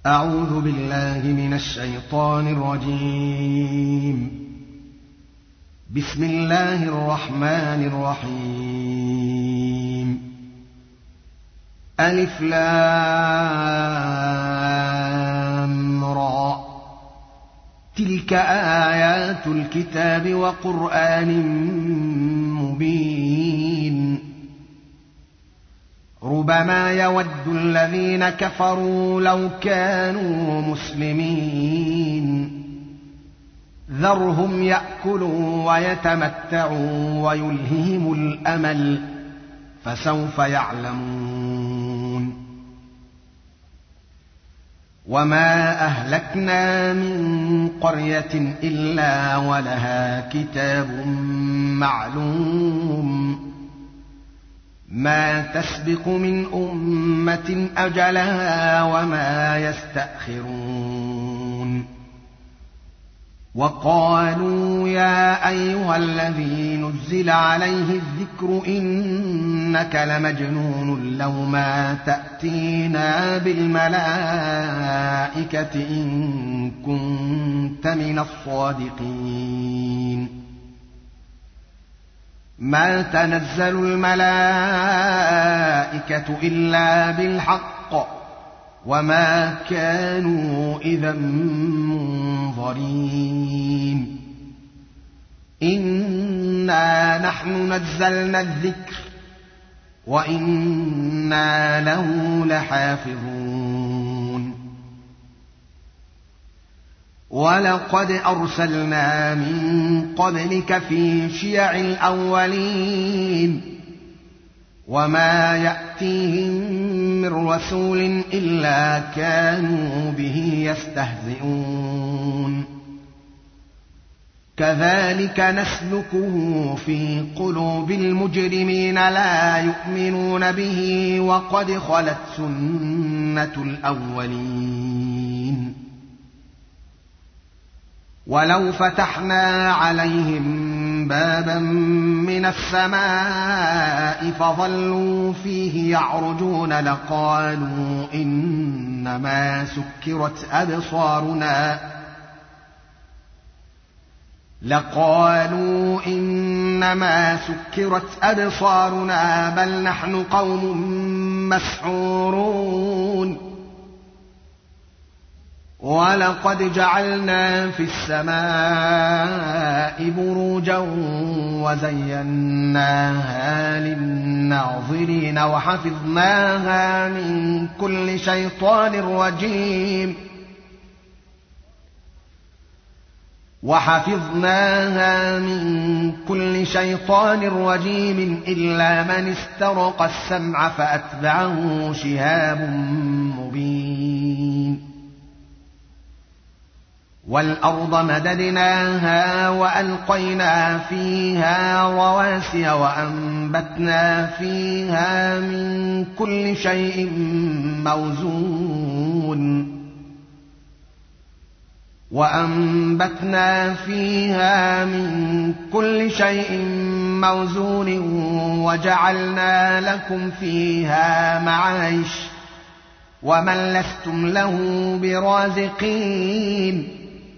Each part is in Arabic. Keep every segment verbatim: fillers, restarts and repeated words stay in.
أعوذ بالله من الشيطان الرجيم. بسم الله الرحمن الرحيم. ألف لام را، تلك آيات الكتاب وقرآن مبين. ربما يود الذين كفروا لو كانوا مسلمين، ذرهم يأكلوا ويتمتعوا ويلههم الأمل، فسوف يعلمون. وما أهلكنا من قرية إلا ولها كتاب معلوم، ما تسبق من أمة أجلها وما يستأخرون. وقالوا يا أيها الذي نزل عليه الذكر إنك لمجنون، لو ما تأتينا بالملائكة إن كنت من الصادقين. ما تنزل الملائكة إلا بالحق وما كانوا إذا منظرين. إنا نحن نزلنا الذكر وإنا له لحافظون. ولقد أرسلنا من قبلك في شيع الأولين، وما يأتيهم من رسول إلا كانوا به يستهزئون. كذلك نسلكه في قلوب المجرمين، لا يؤمنون به وقد خلت سنة الأولين. ولو فتحنا عليهم بابا من السماء فظلوا فيه يعرجون لقالوا إنما سكرت أبصارنا لقالوا إنما سكرت أبصارنا بل نحن قوم مسحورون. ولقد جعلنا في السماء بروجا وزيناها للناظرين وحفظناها من كل شيطان رجيم وحفظناها من كل شيطان رجيم إلا من استرق السمع فأتبعه شهاب مبين. والأرض مددناها وألقينا فيها رواسي وأنبتنا فيها من كل شيء موزون وأنبتنا فيها من كل شيء موزون وجعلنا لكم فيها معايش ومن لستم له برازقين.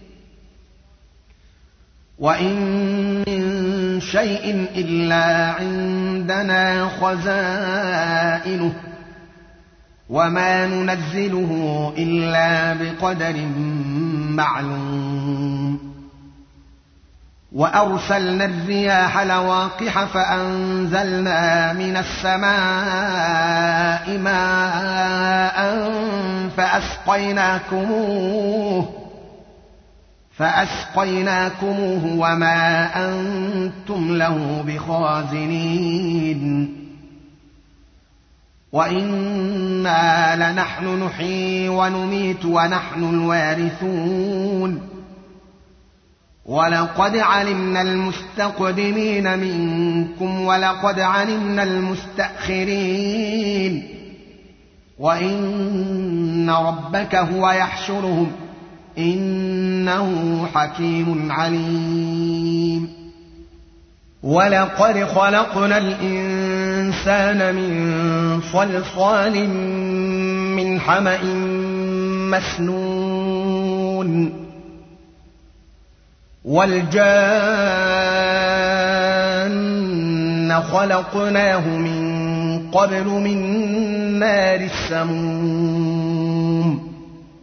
وإن من شيء إلا عندنا خزائنه وما ننزله إلا بقدر معلوم. وأرسلنا الرياح لواقح فأنزلنا من السماء ماء فأسقيناكموه فأسقيناكموه وما أنتم له بخازنين. وإنا لنحن نحيي ونميت ونحن الوارثون. ولقد علمنا المستقدمين منكم ولقد علمنا المستأخرين. وإن ربك هو يحشرهم إنه حكيم عليم. ولقد خلقنا الإنسان من صلصال من حمأ مسنون والجان خلقناه من قبل من نار السموم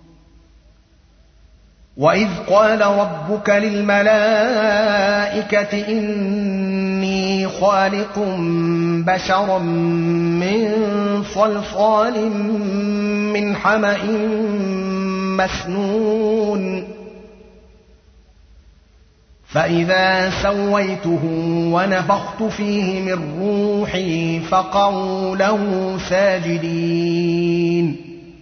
وإذ قال ربك للملائكة إني خالق بشرا من صلصال من حمأ مسنون فإذا سويته ونفخت فيه من روحي فقعوا له ساجدين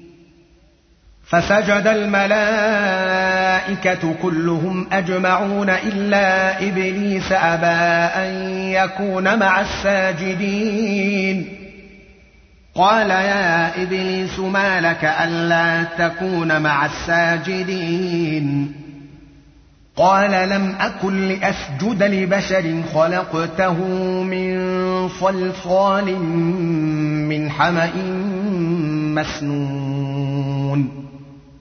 فسجد الملائكة كلهم أجمعون إلا إبليس أبى أن يكون مع الساجدين قال يا إبليس ما لك ألا تكون مع الساجدين قال لم أكن لأسجد لبشر خلقته من صلصال من حمأ مسنون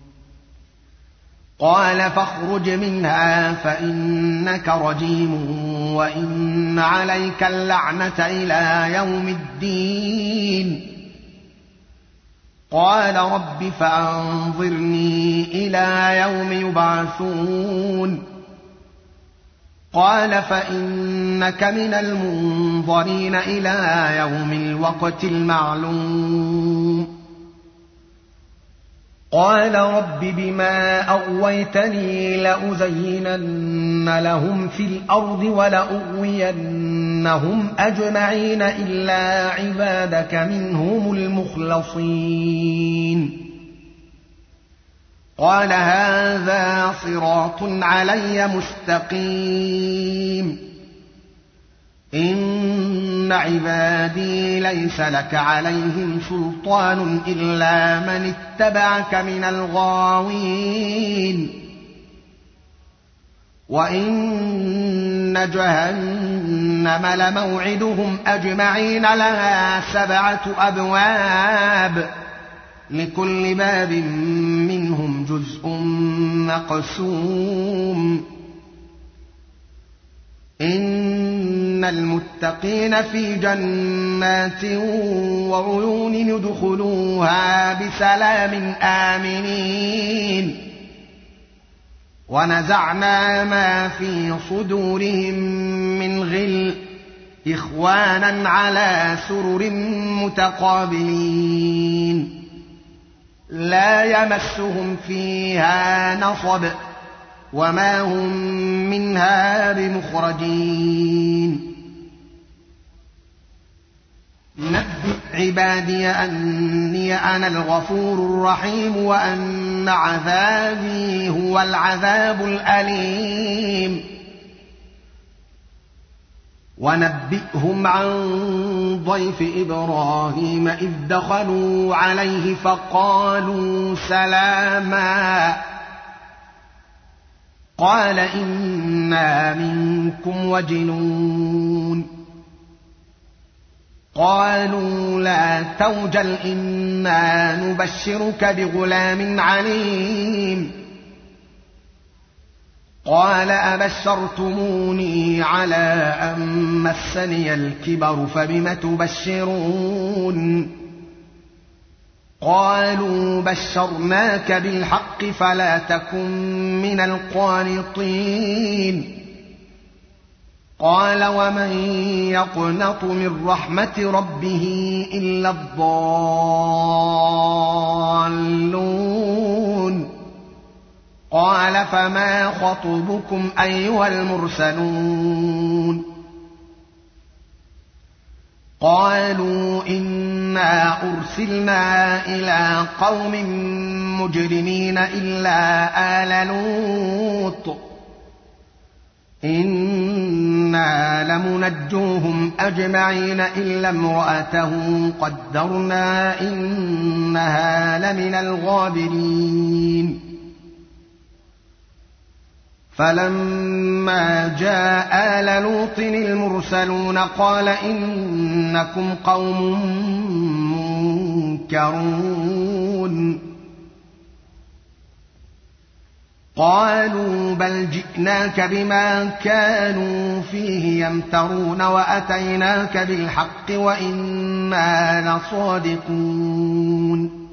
قال فاخرج منها فإنك رجيم وإن عليك اللعنة إلى يوم الدين قال رب فأنظرني إلى يوم يبعثون قال فإنك من المنظرين إلى يوم الوقت المعلوم قال رب بما أغويتني لأزينن لهم في الأرض ولأغوينهم أجمعين إلا عبادك منهم المخلصين قال هذا صراط علي مستقيم إن عبادي ليس لك عليهم سلطان إلا من اتبعك من الغاوين وإن جهنم لموعدهم أجمعين لها سبعة أبواب لكل باب منهم جزء مقسوم إن المتقين في جنات وعيون يدخلوها بسلام آمنين ونزعنا ما في صدورهم من غل إخوانا على سرر متقابلين لا يمسهم فيها نصب وما هم منها بمخرجين نبئ عبادي أني أنا الغفور الرحيم وأن عذابي هو العذاب الأليم ونبئهم عن ضيف إبراهيم إذ دخلوا عليه فقالوا سلاما قال إنا منكم وجلون قالوا لا توجل إنا نبشرك بغلام عليم قال أبشرتموني على أن مسني الكبر فبم تبشرون قالوا بشرناك بالحق فلا تكن من القانطين قال ومن يقنط من رحمة ربه إلا الضالون قال فما خطبكم أيها المرسلون قالوا إنا أرسلنا إلى قوم مجرمين إلا آل لوط إنا لمنجوهم أجمعين إلا امرأته قدرنا إنها لمن الغابرين فلما جاء آل لوط المرسلون قال إنكم قوم منكرون قالوا بل جئناك بما كانوا فيه يمترون وأتيناك بالحق وإنا لصادقون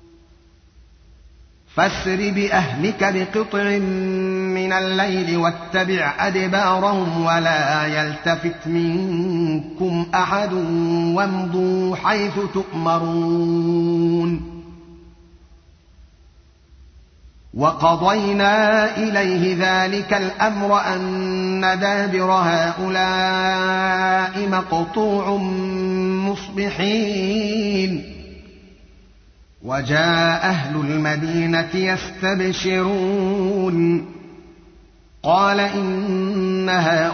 فاسر بأهلك بقطع من الليل واتبع أدبارهم ولا يلتفت منكم أحد وامضوا حيث تؤمرون وقضينا إليه ذلك الأمر أن دابر هؤلاء مقطوع مصبحين وجاء أهل المدينة يستبشرون قال إن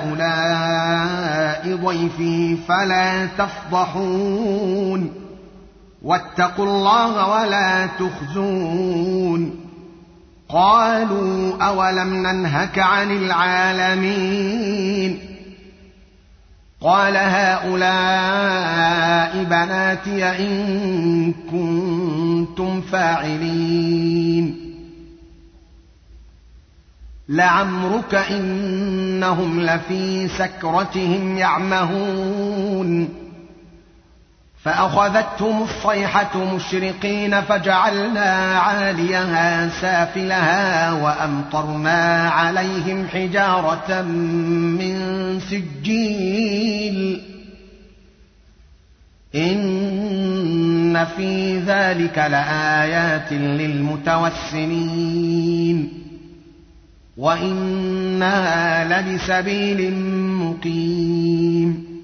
هؤلاء ضيفي فلا تفضحون واتقوا الله ولا تخزون قالوا أولم ننهك عن العالمين قال هؤلاء بناتي إن كنتم فاعلين لعمرك إنهم لفي سكرتهم يعمهون فأخذتهم الصيحة مشرقين فجعلنا عاليها سافلها وأمطرنا عليهم حجارة من سجيل إن في ذلك لآيات للمتوسمين وإنها لبسبيل مقيم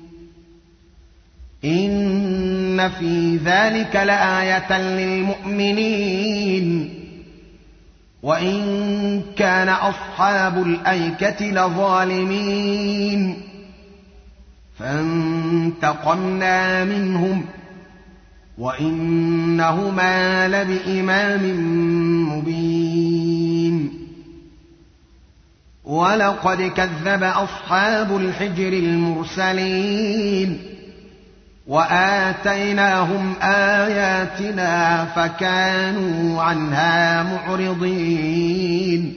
إن في ذلك لآية للمؤمنين وإن كان أصحاب الأيكة لظالمين فانتقمنا منهم وإنهما لبإمام مبين ولقد كذب أصحاب الحجر المرسلين وآتيناهم آياتنا فكانوا عنها معرضين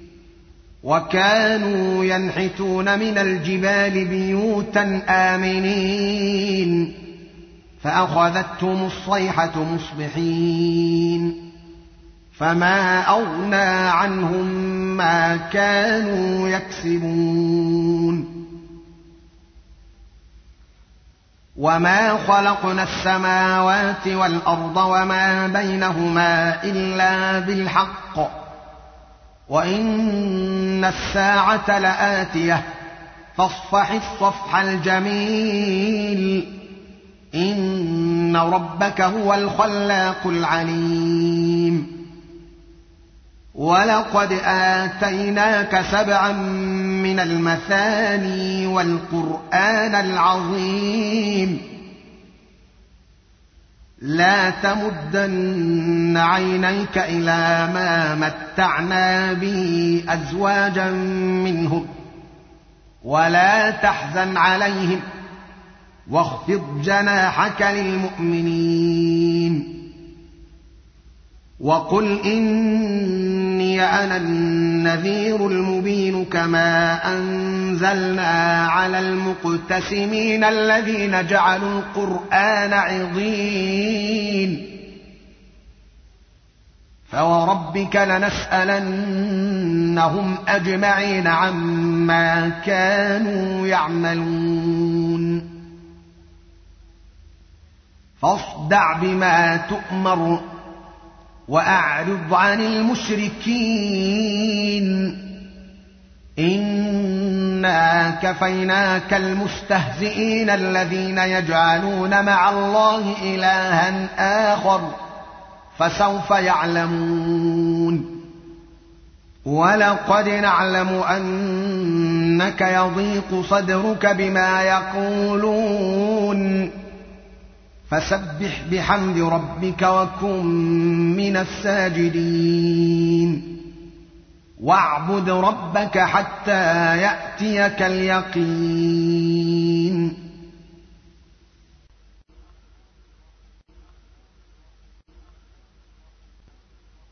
وكانوا ينحتون من الجبال بيوتا آمنين فأخذتهم الصيحة مصبحين فما أغنى عنهم ما كانوا يكسبون وما خلقنا السماوات والأرض وما بينهما إلا بالحق وإن الساعة لآتية فاصفح الصفح الجميل إن ربك هو الخلاق العليم ولقد آتيناك سبعا من المثاني والقرآن العظيم لا تمدن عينيك إلى ما متعنا به أزواجا منهم ولا تحزن عليهم واخفض جناحك للمؤمنين وقل إني أنا النذير المبين كما أنزلنا على المقتسمين الذين جعلوا القرآن عضين فوربك لنسألنهم أجمعين عما كانوا يعملون فاصدع بما تؤمر وأعرض عن المشركين إنا كفيناك المستهزئين الذين يجعلون مع الله إلها آخر فسوف يعلمون ولقد نعلم أنك يضيق صدرك بما يقولون فسبح بحمد ربك وكن من الساجدين واعبد ربك حتى يأتيك اليقين